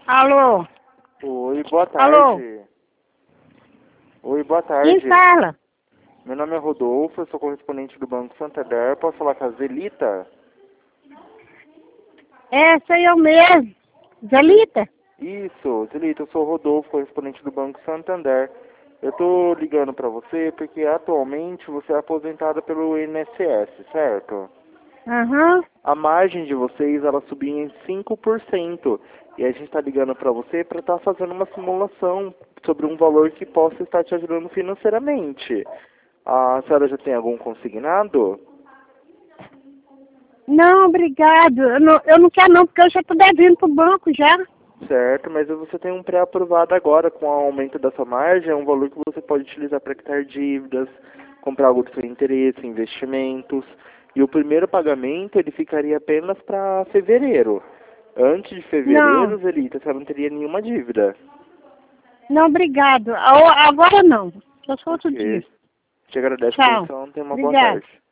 Alô? Oi, boa Alô? tarde. Oi, boa Quem tarde. fala? Meu nome é Rodolfo, eu sou correspondente do Banco Santander. Posso falar com a Zelita? É, sou eu mesmo. Zelita? Isso, Zelita, eu sou o Rodolfo, correspondente do Banco Santander. Eu tô ligando pra você porque atualmente você é aposentada pelo INSS, certo? Aham. A margem de vocês, ela subiu em 5%. E a gente está ligando para você para estar fazendo uma simulação sobre um valor que possa estar te ajudando financeiramente. A senhora já tem algum consignado? Não, obrigado. Eu não quero não, porque eu já estou devendo pro banco já. Certo, mas você tem um pré-aprovado agora com o aumento da sua margem, é um valor que você pode utilizar para quitar dívidas, comprar algo do seu interesse, investimentos. E o primeiro pagamento, ele ficaria apenas para fevereiro. Antes de Não, fevereiro, Zelita, você não teria nenhuma dívida. não, obrigado. Agora não. Só outro dia. Ok. Te agradeço a Tchau. atenção, tenha uma boa Obrigado. tarde.